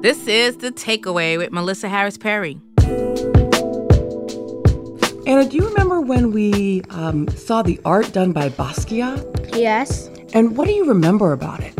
This is The Takeaway with Melissa Harris Perry. Anna, do you remember when we saw the art done by Basquiat? Yes. And what do you remember about it?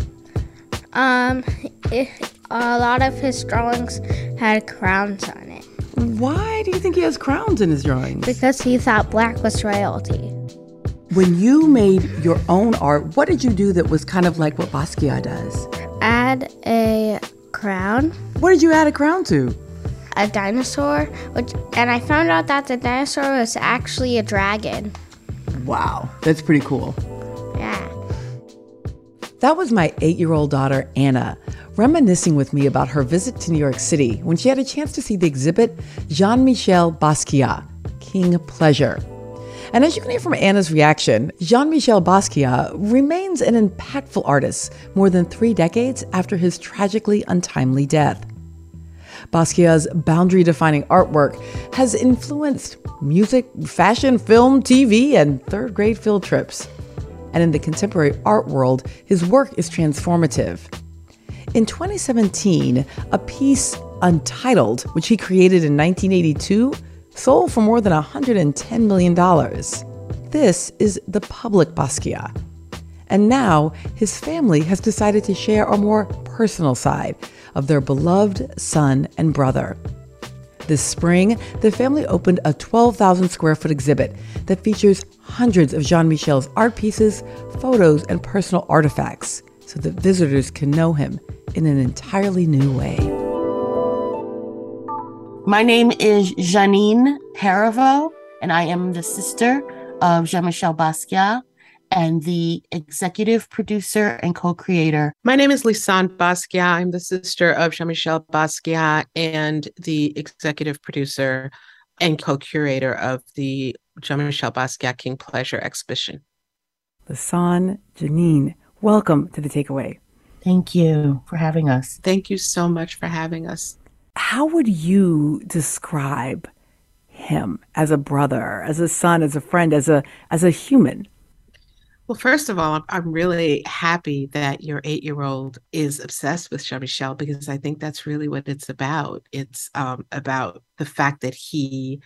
A lot of his drawings had crowns on it. Why do you think he has crowns in his drawings? Because he thought black was royalty. When you made your own art, what did you do that was kind of like what Basquiat does? Add a crown. What did you add a crown to? A dinosaur, and I found out that the dinosaur was actually a dragon. Wow, that's pretty cool. Yeah. That was my 8-year-old daughter, Anna, reminiscing with me about her visit to New York City when she had a chance to see the exhibit Jean-Michel Basquiat, King Pleasure. And as you can hear from Anna's reaction, Jean-Michel Basquiat remains an impactful artist more than 3 decades after his tragically untimely death. Basquiat's boundary-defining artwork has influenced music, fashion, film, TV, and third-grade field trips. And in the contemporary art world, his work is transformative. In 2017, a piece, Untitled, which he created in 1982, sold for more than $110 million. This is the public Basquiat. And now, his family has decided to share a more personal side of their beloved son and brother. This spring, the family opened a 12,000 square foot exhibit that features hundreds of Jean-Michel's art pieces, photos, and personal artifacts so that visitors can know him in an entirely new way. My name is Janine Hariveau, and I am the sister of Jean-Michel Basquiat and the executive producer and co-creator. My name is Lisanne Basquiat. I'm the sister of Jean-Michel Basquiat and the executive producer and co-curator of the Jean-Michel Basquiat King Pleasure exhibition. Lisanne, Janine, welcome to The Takeaway. Thank you for having us. Thank you so much for having us. How would you describe him as a brother, as a son, as a friend, as a human? Well, first of all, I'm really happy that your 8-year-old is obsessed with Jean-Michel, because I think that's really what it's about. It's about the fact that he,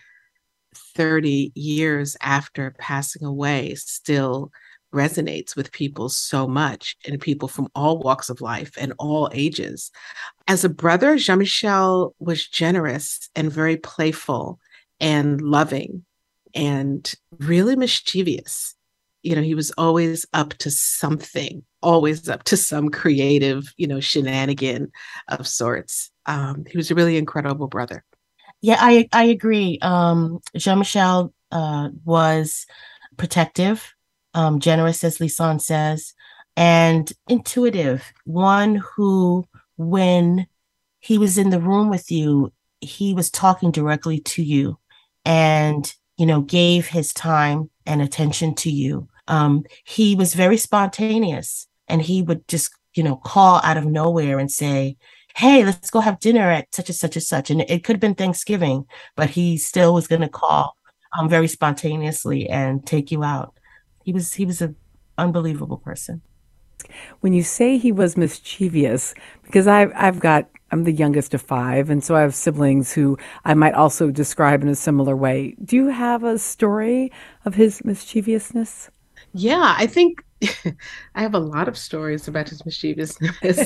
30 years after passing away, still resonates with people so much, and people from all walks of life and all ages. As a brother, Jean-Michel was generous and very playful and loving and really mischievous. You know, he was always up to something, always up to some creative, shenanigan of sorts. He was a really incredible brother. Yeah, I agree. Jean-Michel was protective, generous, as Lisanne says, and intuitive. One who, when he was in the room with you, he was talking directly to you and, gave his time and attention to you. He was very spontaneous, and he would just, call out of nowhere and say, hey, let's go have dinner at such and such and such. And it could have been Thanksgiving, but he still was going to call very spontaneously and take you out. He was an unbelievable person. When you say he was mischievous, because I'm the youngest of 5, and so I have siblings who I might also describe in a similar way. Do you have a story of his mischievousness? Yeah, I think I have a lot of stories about his mischievousness.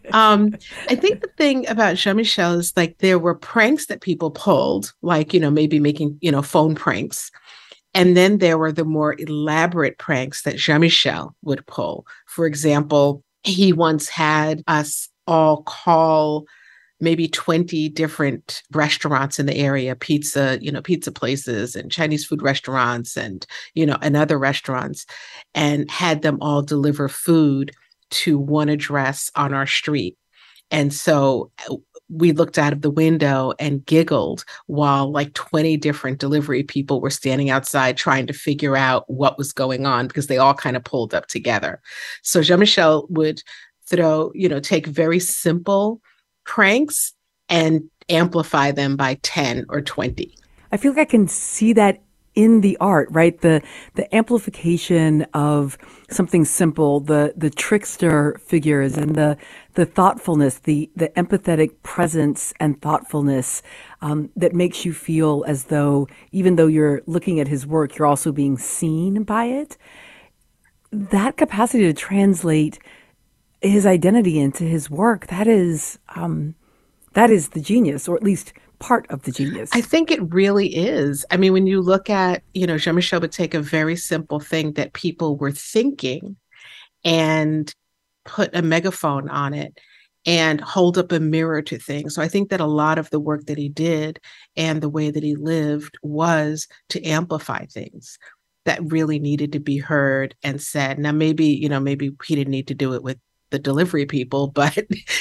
I think the thing about Jean-Michel is, like, there were pranks that people pulled, like, maybe making, phone pranks. And then there were the more elaborate pranks that Jean-Michel would pull. For example, he once had us all call maybe 20 different restaurants in the area, pizza places and Chinese food restaurants and other restaurants, and had them all deliver food to one address on our street. And so we looked out of the window and giggled while like 20 different delivery people were standing outside trying to figure out what was going on, because they all kind of pulled up together. So Jean-Michel would take very simple pranks and amplify them by 10 or 20. I feel like I can see that in the art, right? The amplification of something simple, the trickster figures, and the thoughtfulness, the empathetic presence and thoughtfulness that makes you feel as though, even though you're looking at his work, you're also being seen by it. That capacity to translate his identity into his work, that is the genius, or at least part of the genius. I think it really is. I mean, when you look at, Jean-Michel would take a very simple thing that people were thinking and put a megaphone on it and hold up a mirror to things. So I think that a lot of the work that he did and the way that he lived was to amplify things that really needed to be heard and said. Now, maybe he didn't need to do it with the delivery people, but,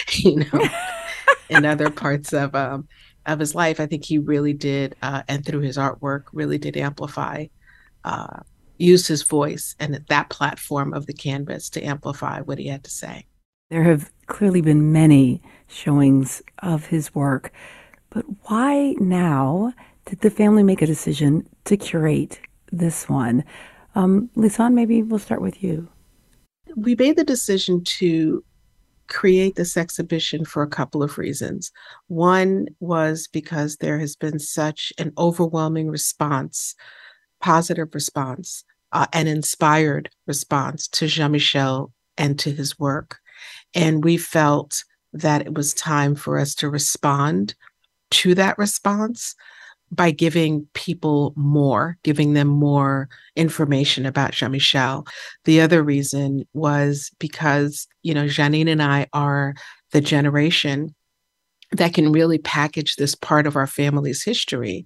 in other parts of his life, I think he really did, and through his artwork, really did amplify, use his voice and that platform of the canvas to amplify what he had to say. There have clearly been many showings of his work, but why now did the family make a decision to curate this one? Lisan, maybe we'll start with you. We made the decision to create this exhibition for a couple of reasons. One was because there has been such an overwhelming response, positive response, an inspired response to Jean-Michel and to his work. And we felt that it was time for us to respond to that response by giving them more information about Jean-Michel. The other reason was because, Janine and I are the generation that can really package this part of our family's history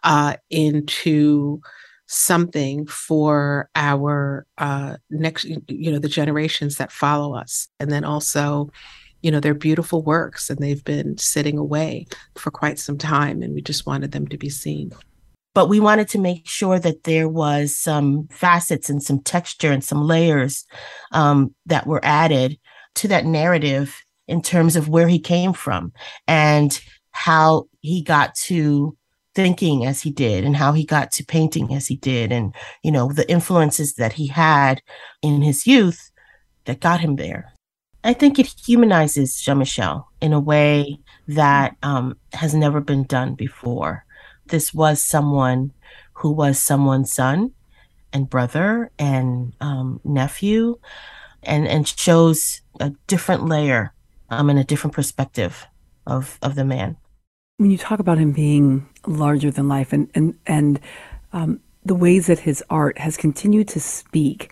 into something for our next, the generations that follow us. And then also, they're beautiful works and they've been sitting away for quite some time, and we just wanted them to be seen. But we wanted to make sure that there was some facets and some texture and some layers that were added to that narrative in terms of where he came from and how he got to thinking as he did and how he got to painting as he did, and, the influences that he had in his youth that got him there. I think it humanizes Jean-Michel in a way that has never been done before. This was someone who was someone's son and brother and nephew, and shows a different layer and a different perspective of the man. When you talk about him being larger than life and the ways that his art has continued to speak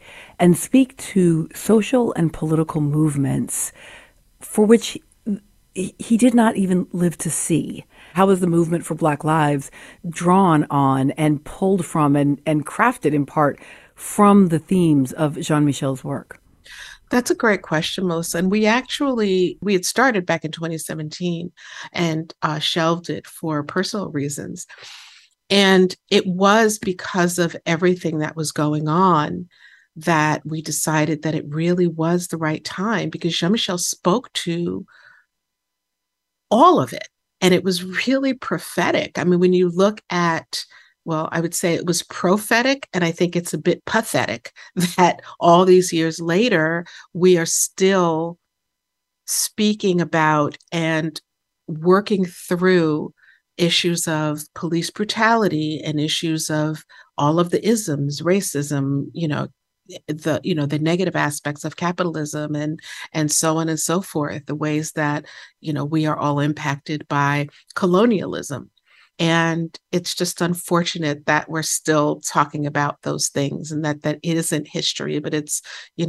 to social and political movements for which he did not even live to see. How was the movement for Black Lives drawn on and pulled from and crafted in part from the themes of Jean-Michel's work? That's a great question, Melissa. And we had started back in 2017 and shelved it for personal reasons. And it was because of everything that was going on that we decided that it really was the right time, because Jean-Michel spoke to all of it. And it was really prophetic. I mean, when you look at, well, I would say it was prophetic, and I think it's a bit pathetic that all these years later, we are still speaking about and working through issues of police brutality and issues of all of the isms, racism, the negative aspects of capitalism and so on and so forth, the ways that, we are all impacted by colonialism. And it's just unfortunate that we're still talking about those things, and that it isn't history, but it's,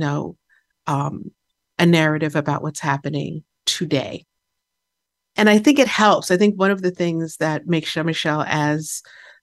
a narrative about what's happening today. And I think it helps. I think one of the things that makes Jean-Michel as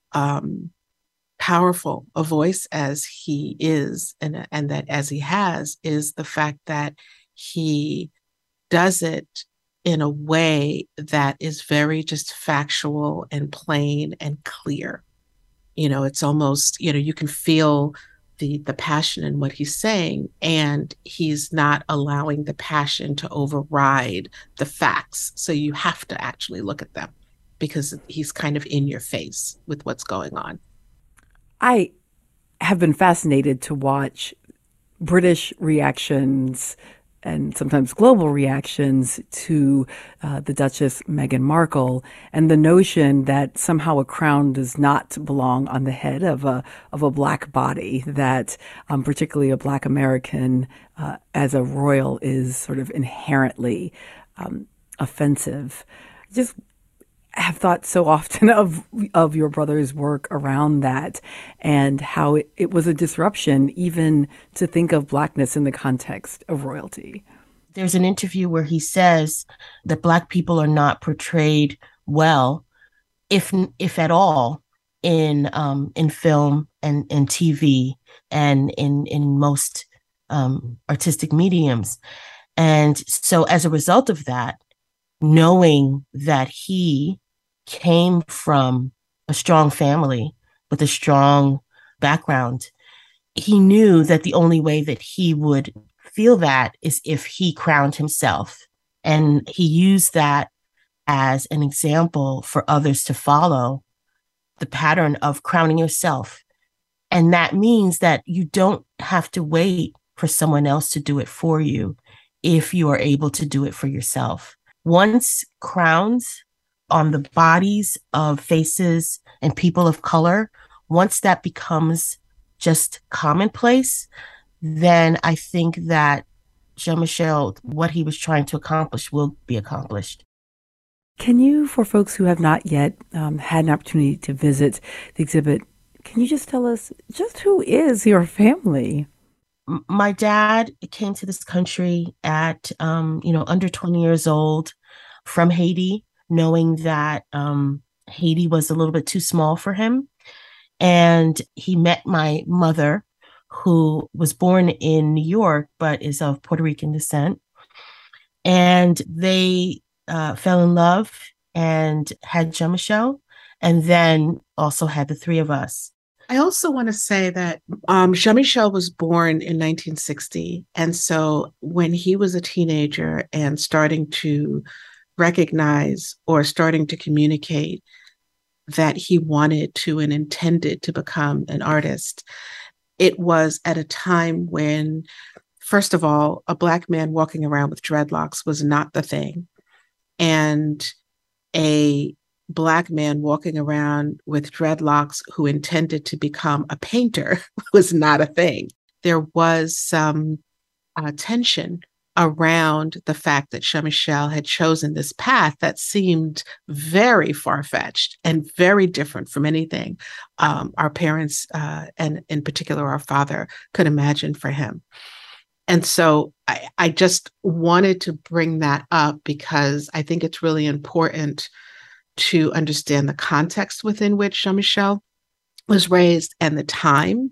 powerful a voice as he is, and that as he has, is the fact that he does it in a way that is very just factual and plain and clear. It's almost, you can feel the passion in what he's saying, and he's not allowing the passion to override the facts. So you have to actually look at them because he's kind of in your face with what's going on. I have been fascinated to watch British reactions and sometimes global reactions to the Duchess Meghan Markle, and the notion that somehow a crown does not belong on the head of a black body, that particularly a black American as a royal is sort of inherently offensive. Just have thought so often of your brother's work around that, and how it was a disruption even to think of blackness in the context of royalty. There's an interview where he says that Black people are not portrayed well, if at all, in film and TV and in most artistic mediums. And so as a result of that, knowing that he came from a strong family with a strong background, he knew that the only way that he would feel that is if he crowned himself. And he used that as an example for others to follow, the pattern of crowning yourself. And that means that you don't have to wait for someone else to do it for you if you are able to do it for yourself. Once crowns on the bodies of faces and people of color, once that becomes just commonplace, then I think that Jean-Michel, what he was trying to accomplish will be accomplished. Can you, for folks who have not yet had an opportunity to visit the exhibit, can you just tell us just who is your family? My dad came to this country at, under 20 years old from Haiti, knowing that Haiti was a little bit too small for him. And he met my mother, who was born in New York, but is of Puerto Rican descent. And they fell in love and had Jean-Michel, and then also had the three of us. I also want to say that Jean-Michel was born in 1960. And so when he was a teenager and starting to recognize or starting to communicate that he wanted to and intended to become an artist, it was at a time when, first of all, a Black man walking around with dreadlocks was not the thing. And a Black man walking around with dreadlocks who intended to become a painter was not a thing. There was some tension around the fact that Jean-Michel had chosen this path that seemed very far-fetched and very different from anything our parents, and in particular our father, could imagine for him. And so I just wanted to bring that up because I think it's really important to understand the context within which Jean-Michel was raised and the time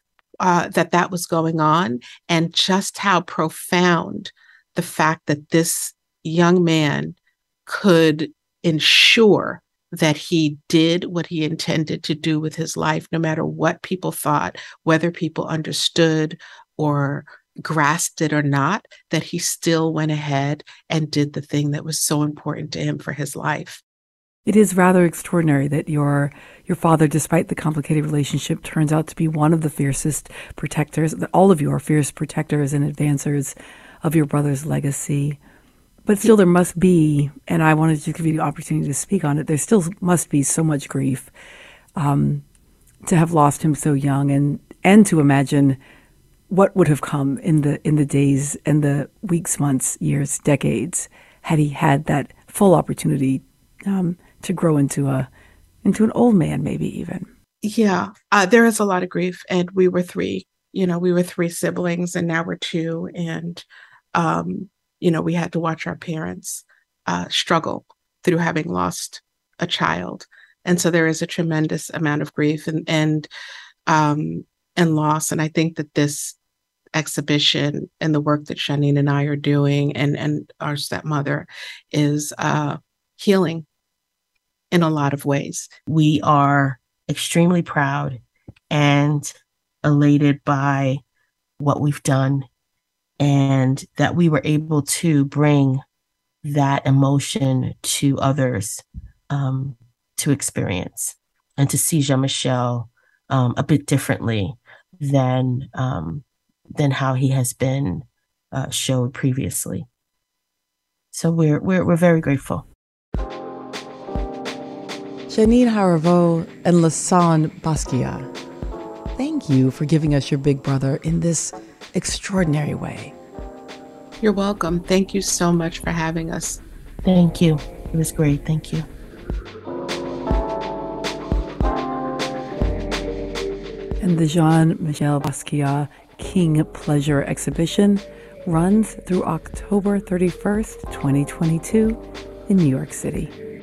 that was going on, and just how profound the fact that this young man could ensure that he did what he intended to do with his life, no matter what people thought, whether people understood or grasped it or not, that he still went ahead and did the thing that was so important to him for his life. It is rather extraordinary that your father, despite the complicated relationship, turns out to be one of the fiercest protectors. All of you are fierce protectors and advancers of your brother's legacy. But still there must be, and I wanted to give you the opportunity to speak on it, there still must be so much grief to have lost him so young, and to imagine what would have come in the days and the weeks, months, years, decades, had he had that full opportunity to grow into an old man, maybe even. Yeah, there is a lot of grief, and we were three. We were three siblings, and now we're two, and we had to watch our parents struggle through having lost a child, and so there is a tremendous amount of grief and loss. And I think that this exhibition and the work that Janine and I are doing, and our stepmother, is healing in a lot of ways. We are extremely proud and elated by what we've done, and that we were able to bring that emotion to others to experience, and to see Jean-Michel a bit differently than how he has been showed previously. So we're very grateful. Janine Hariveau and Lasan Basquiat, thank you for giving us your big brother in this extraordinary way. You're welcome. Thank you so much for having us. Thank you. It was great. Thank you. And the Jean-Michel Basquiat King Pleasure exhibition runs through October 31st, 2022 in New York City.